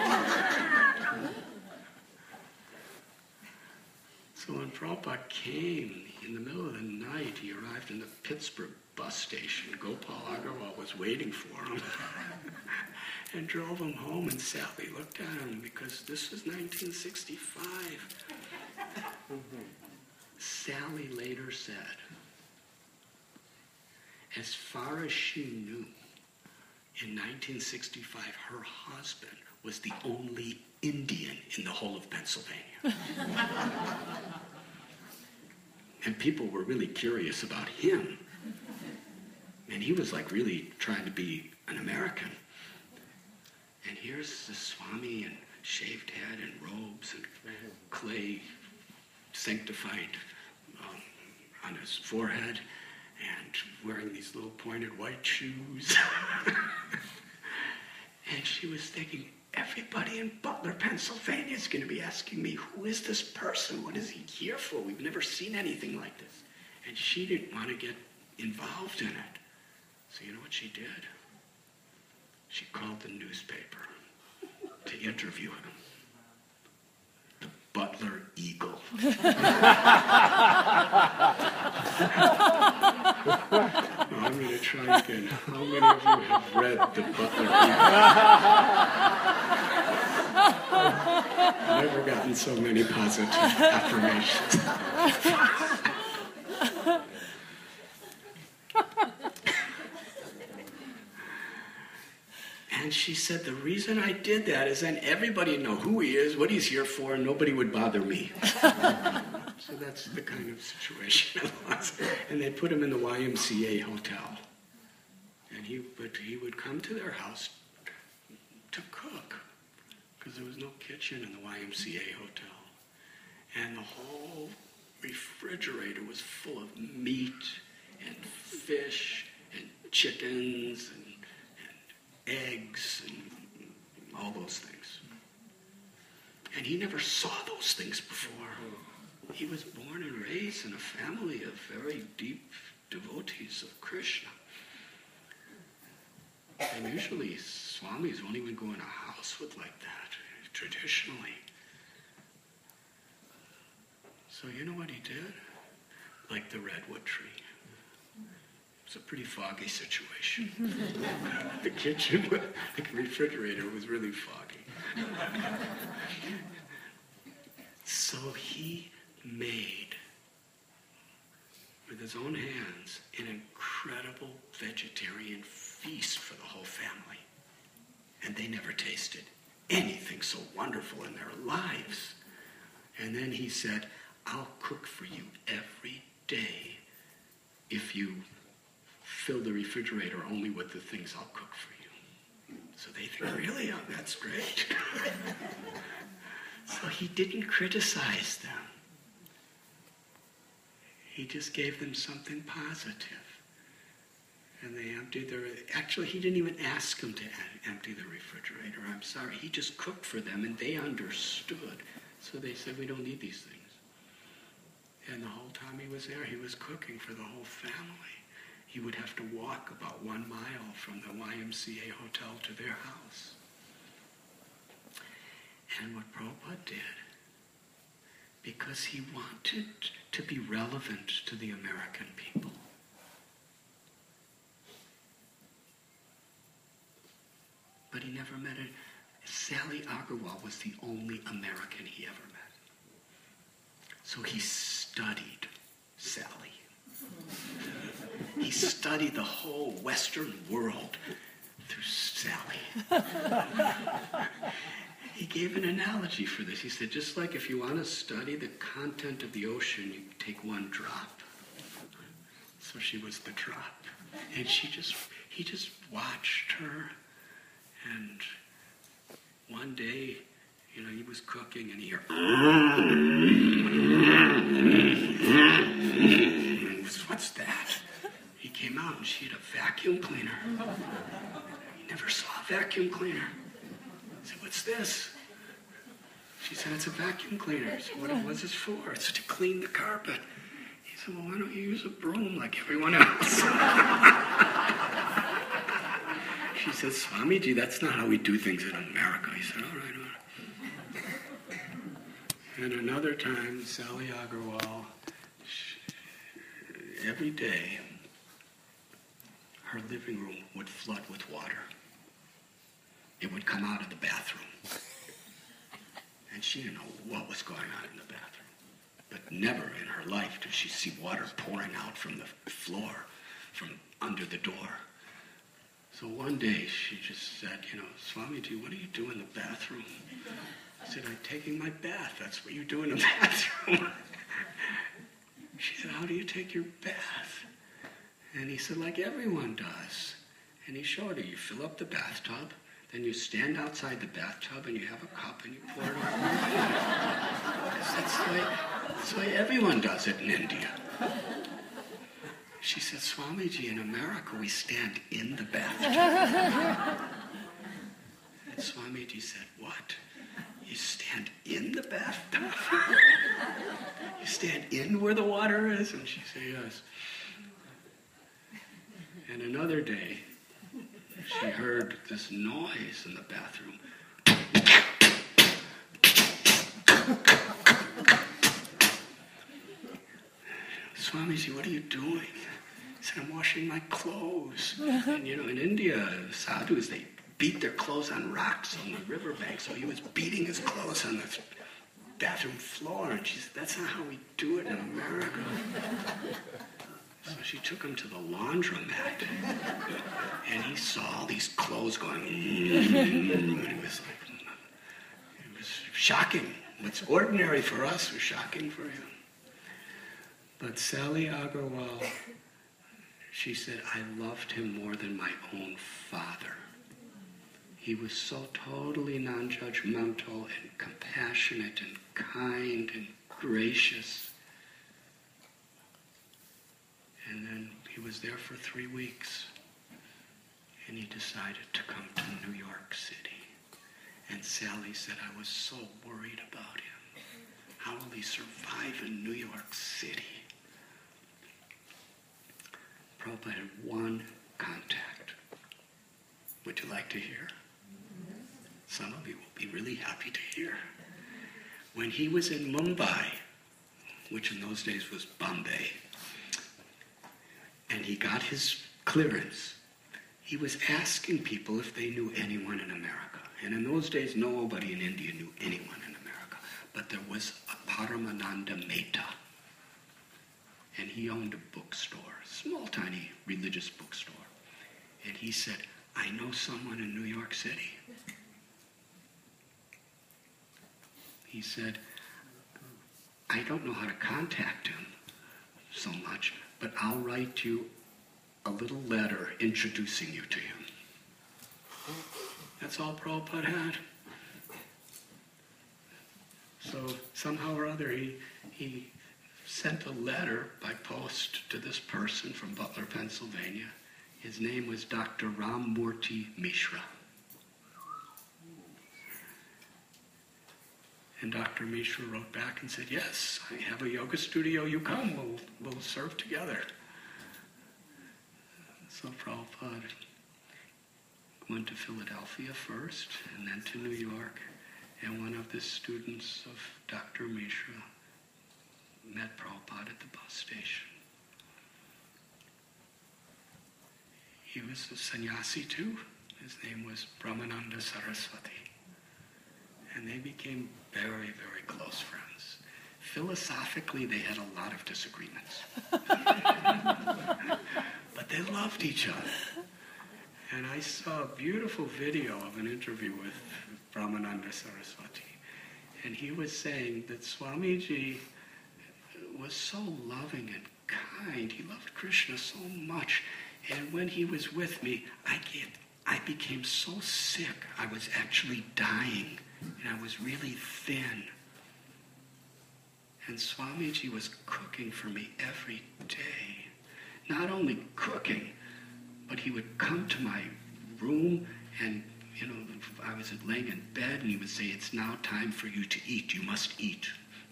So when Prabhupada came in the middle of the night, he arrived in the Pittsburgh bus station. Gopal Agarwal was waiting for him and drove him home, and Sally looked at him because this was 1965. Sally later said, as far as she knew, in 1965, her husband was the only Indian in the whole of Pennsylvania. And people were really curious about him. And he was like really trying to be an American. And here's the Swami in shaved head and robes and clay sanctified on his forehead and wearing these little pointed white shoes. And she was thinking, everybody in Butler, Pennsylvania is going to be asking me, who is this person? What is he here for? We've never seen anything like this. And she didn't want to get involved in it. So you know what she did? She called the newspaper to interview him. The Butler Eagle. I'm going to try again. How many of you have read The Butler Eagle? I've never gotten so many positive affirmations. And she said, the reason I did that is then everybody would know who he is, what he's here for, and nobody would bother me. So that's the kind of situation it was. And they put him in the YMCA hotel. And he would come to their house to cook, because there was no kitchen in the YMCA hotel. And the whole refrigerator was full of meat and fish and chickens and eggs and all those things. And he never saw those things before. He was born and raised in a family of very deep devotees of Krishna. And usually Swamis won't even go in a house with like that, traditionally. So you know what he did? Like the redwood tree. It's a pretty foggy situation. The kitchen, the refrigerator was really foggy. So he made, with his own hands, an incredible vegetarian feast for the whole family. And they never tasted anything so wonderful in their lives. And then he said, I'll cook for you every day if you fill the refrigerator only with the things I'll cook for you. So they think, really? Oh, that's great. So he didn't criticize them. He just gave them something positive. And they emptied their... Actually, he didn't even ask them to empty the refrigerator. I'm sorry. He just cooked for them, and they understood. So they said, we don't need these things. And the whole time he was there, he was cooking for the whole family. He would have to walk about 1 mile from the YMCA hotel to their house. And what Prabhupada did, because he wanted to be relevant to the American people, but he never met it. Sally Agarwal was the only American he ever met. So he studied Sally. He studied the whole Western world through Sally. He gave an analogy for this. He said, just like if you want to study the content of the ocean, you take one drop. So she was the drop. And he just watched her. And one day, he was cooking and he heard, what's that? He came out and she had a vacuum cleaner. He never saw a vacuum cleaner. I said, what's this? She said, it's a vacuum cleaner. I said, what was this for? It's to clean the carpet. He said, well, why don't you use a broom like everyone else? She said, Swamiji, that's not how we do things in America. He said, all right. And another time, Sally Agarwal, every day, her living room would flood with water. It would come out of the bathroom. And she didn't know what was going on in the bathroom. But never in her life did she see water pouring out from the floor, from under the door. So one day she just said, Swamiji, what do you do in the bathroom? I said, I'm taking my bath. That's what you do in the bathroom. She said, how do you take your bath? And he said, like everyone does. And he showed her, you fill up the bathtub, then you stand outside the bathtub and you have a cup and you pour it on. That's the way everyone does it in India. She said, Swamiji, in America we stand in the bathtub. And Swamiji said, what? You stand in the bathtub? You stand in where the water is? And she said, yes. And another day, she heard this noise in the bathroom. Swamiji, what are you doing? I said, I'm washing my clothes. And in India, sadhus, they beat their clothes on rocks on the riverbank. So he was beating his clothes on the bathroom floor. And she said, that's not how we do it in America. So she took him to the laundromat. And he saw all these clothes going, and it was shocking. What's ordinary for us was shocking for him. But Sally Agarwal, she said, I loved him more than my own father. He was so totally non-judgmental and compassionate and kind and gracious. And then he was there for 3 weeks. And he decided to come to New York City. And Sally said, I was so worried about him. How will he survive in New York City? Prabhupada had one contact. Would you like to hear? Some of you will be really happy to hear. When he was in Mumbai, which in those days was Bombay, and he got his clearance, he was asking people if they knew anyone in America. And in those days, nobody in India knew anyone in America. But there was a Paramananda Mehta. And he owned a bookstore, a small, tiny religious bookstore. And he said, I know someone in New York City. He said, I don't know how to contact him so much, but I'll write you a little letter introducing you to him. That's all Prabhupada had. So somehow or other, he sent a letter by post to this person from Butler, Pennsylvania. His name was Dr. Ramamurti Mishra. And Dr. Mishra wrote back and said, yes, I have a yoga studio, you come, we'll serve together. So Prabhupada went to Philadelphia first, and then to New York, and one of the students of Dr. Mishra met Prabhupada at the bus station. He was a sannyasi too. His name was Brahmananda Saraswati. And they became very, very close friends. Philosophically, they had a lot of disagreements. But they loved each other. And I saw a beautiful video of an interview with Brahmananda Saraswati. And he was saying that Swamiji was so loving and kind. He loved Krishna so much. And when he was with me, I became so sick. I was actually dying. And I was really thin. And Swamiji was cooking for me every day. Not only cooking, but he would come to my room and, I was laying in bed and he would say, it's now time for you to eat. You must eat.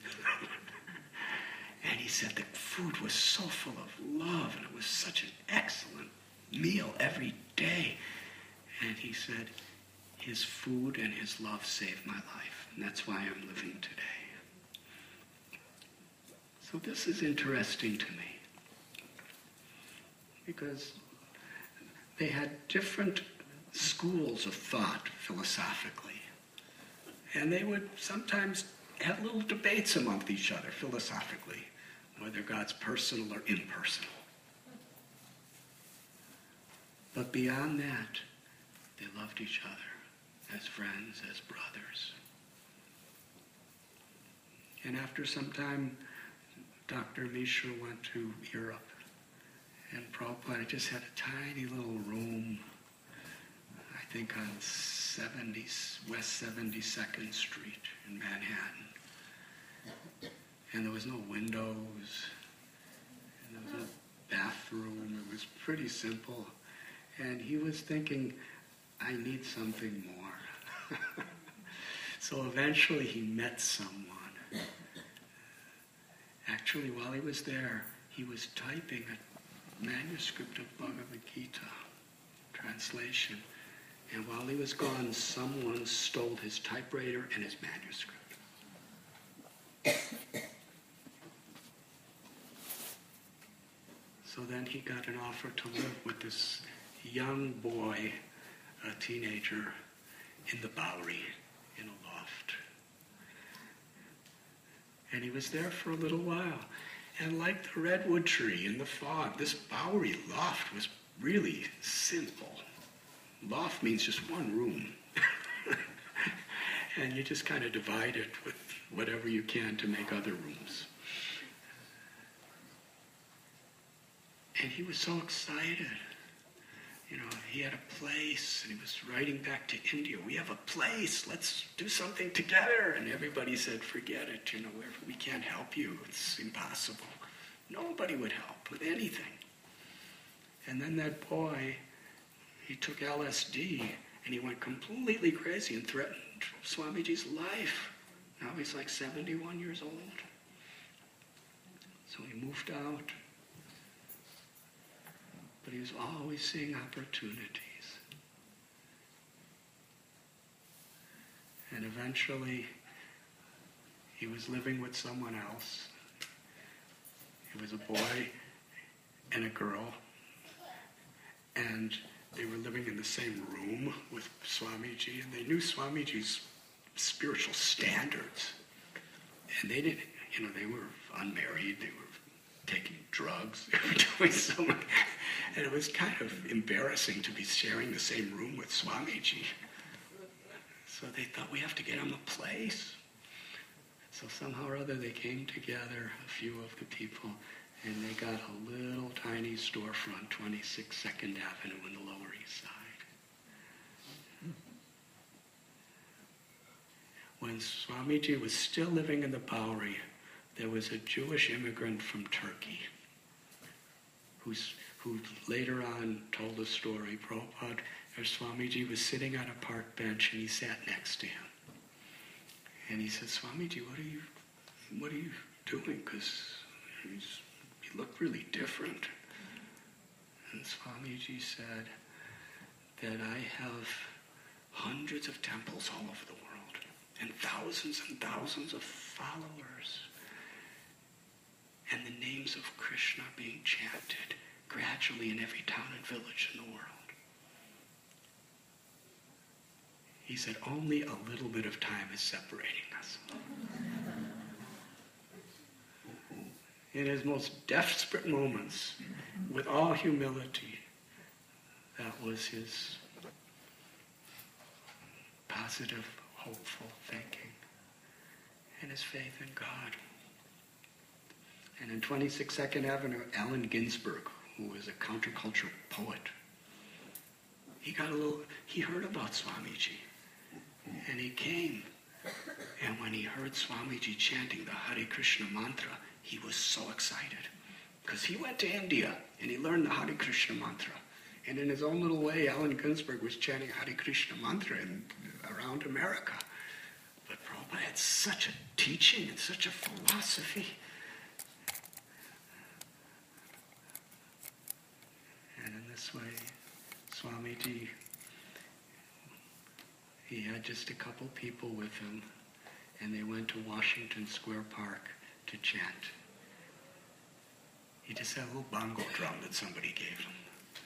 And he said the food was so full of love and it was such an excellent meal every day. And he said, his food and his love saved my life. And that's why I'm living today. So this is interesting to me. Because they had different schools of thought philosophically. And they would sometimes have little debates among each other philosophically, whether God's personal or impersonal. But beyond that, they loved each other as friends, as brothers. And after some time, Dr. Mishra went to Europe. And Prabhupada just had a tiny little room, I think on West 72nd Street in Manhattan. And there was no windows, and there was no bathroom. It was pretty simple. And he was thinking, I need something more. So eventually he met someone. Actually, while he was there, he was typing a manuscript of Bhagavad Gita translation. And while he was gone, someone stole his typewriter and his manuscript. So then he got an offer to live with this young boy, a teenager, in the Bowery, in a loft. And he was there for a little while. And like the redwood tree in the fog, this Bowery loft was really simple. Loft means just one room. And you just kind of divide it with whatever you can to make other rooms. And he was so excited. He had a place, and he was writing back to India. We have a place, let's do something together. And everybody said, forget it, we can't help you, it's impossible. Nobody would help with anything. And then that boy, he took LSD, and he went completely crazy and threatened Swamiji's life. Now he's like 71 years old. So he moved out. But he was always seeing opportunities. And eventually, he was living with someone else. It was a boy and a girl. And they were living in the same room with Swamiji, and they knew Swamiji's spiritual standards. And they didn't, they were unmarried, they were taking drugs, they were doing so much. And it was kind of embarrassing to be sharing the same room with Swamiji. So they thought, we have to get him a place. So somehow or other they came together, a few of the people, and they got a little tiny storefront, 26 2nd Avenue in the Lower East Side. When Swamiji was still living in the Bowery, there was a Jewish immigrant from Turkey who later on told a story. Prabhupada, or Swamiji was sitting on a park bench and he sat next to him. And he said, Swamiji, what are you doing? Because he looked really different. And Swamiji said that I have hundreds of temples all over the world and thousands of followers. And the names of Krishna being chanted gradually in every town and village in the world. He said, only a little bit of time is separating us. In his most desperate moments, with all humility, that was his positive, hopeful thinking and his faith in God. And in 26 2nd Avenue, Allen Ginsberg, who was a counterculture poet, he heard about Swamiji. And he came. And when he heard Swamiji chanting the Hare Krishna mantra, he was so excited. Because he went to India and he learned the Hare Krishna mantra. And in his own little way, Allen Ginsberg was chanting Hare Krishna mantra around America. But Prabhupada had such a teaching and such a philosophy. And in this way, Swamiji, he had just a couple people with him, and they went to Washington Square Park to chant. He just had a little bongo drum that somebody gave him.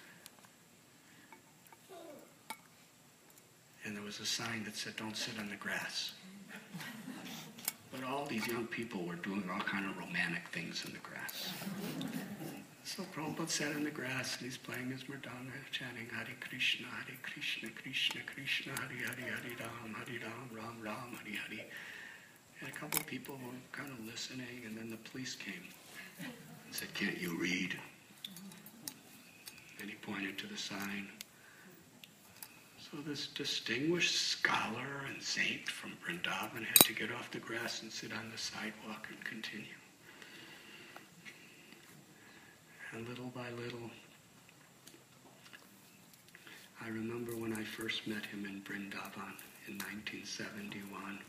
And there was a sign that said, don't sit on the grass. But all these young people were doing all kind of romantic things in the grass. So Prabhupada sat in the grass and he's playing his mridanga, chanting Hare Krishna, Krishna Krishna, Hare Hare, Hare Ram, Ram, Hare Hare. And a couple of people were kind of listening, and then the police came and said, can't you read? And he pointed to the sign. So this distinguished scholar and saint from Vrindavan had to get off the grass and sit on the sidewalk and continue. And little by little, I remember when I first met him in Vrindavan in 1971.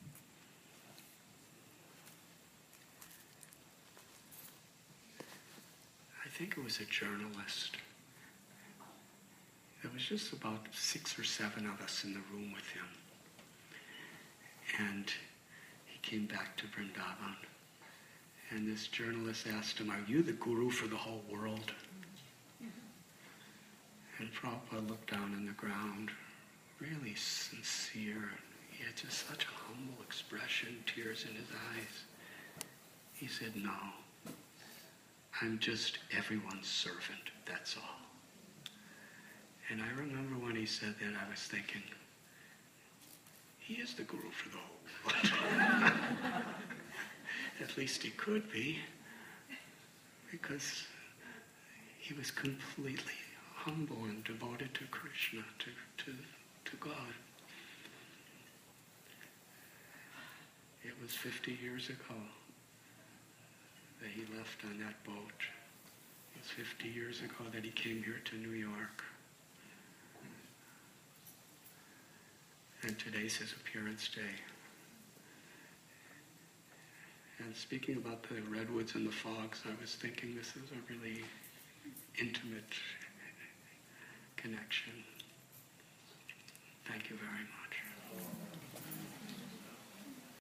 I think it was a journalist. There was just about 6 or 7 of us in the room with him. And he came back to Vrindavan. And this journalist asked him, are you the guru for the whole world? And Prabhupada looked down on the ground, really sincere. He had just such a humble expression, tears in his eyes. He said, no, I'm just everyone's servant, that's all. And I remember when he said that, I was thinking, he is the guru for the whole world. At least he could be, because he was completely humble and devoted to Krishna, to God. It was 50 years ago that he left on that boat. It was 50 years ago that he came here to New York. And today's his appearance day. And speaking about the redwoods and the fogs, I was thinking this is a really intimate connection.